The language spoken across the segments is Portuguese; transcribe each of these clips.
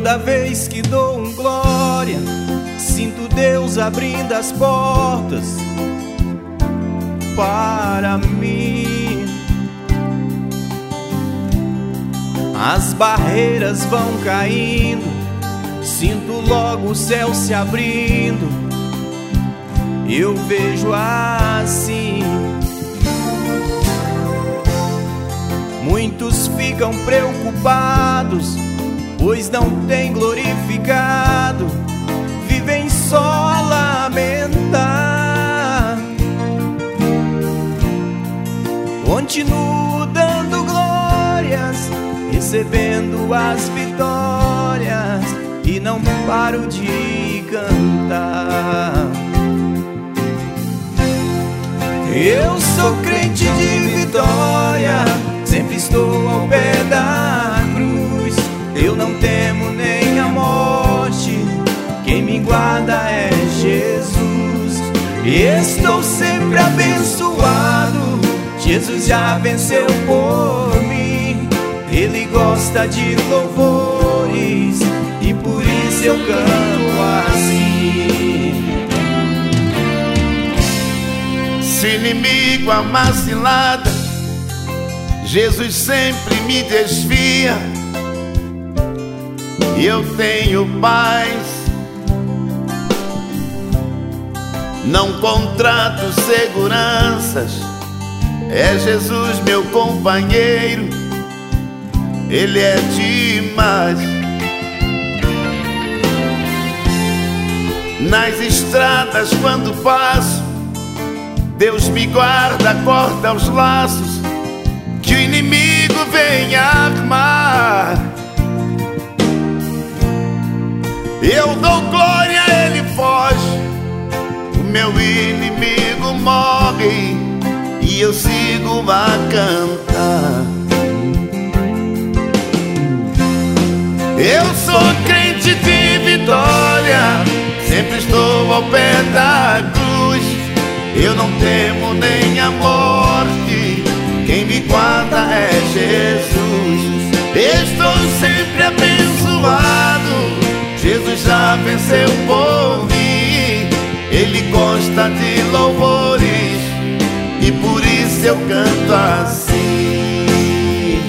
Toda vez que dou um glória, sinto Deus abrindo as portas para mim. As barreiras vão caindo, sinto logo o céu se abrindo. Eu vejo assim. Muitos ficam preocupados, pois não tem glorificado, vivem só a lamentar. Continuo dando glórias, recebendo as vitórias, e não paro de cantar. Eu sou crente de vitória, sempre estou ao pé da cruz. Eu não temo nem a morte, quem me guarda é Jesus. Estou sempre abençoado, Jesus já venceu por mim. Ele gosta de louvores e por isso eu canto assim. Se o inimigo a macilada, Jesus sempre me desvia, e eu tenho paz. Não contrato seguranças, é Jesus meu companheiro, Ele é demais. Nas estradas quando passo, Deus me guarda, corta os laços que o inimigo vem armar. Eu dou glória, ele foge, o meu inimigo morre, e eu sigo a cantar. Eu sou crente de vitória, sempre estou ao pé da cruz. Eu não temo nem a morte, quem me guarda é Jesus. Estou sempre abençoado, Jesus já venceu por mim. Ele gosta de louvores e por isso eu canto assim.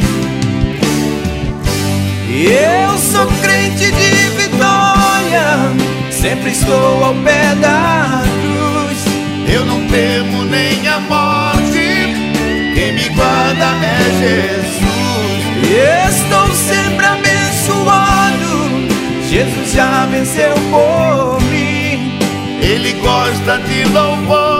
Eu sou crente de vitória, sempre estou ao pé da cruz. Eu não temo nem a morte, quem me guarda é Jesus. Estou sempre abençoado, Jesus já venceu por mim. Ele gosta de louvor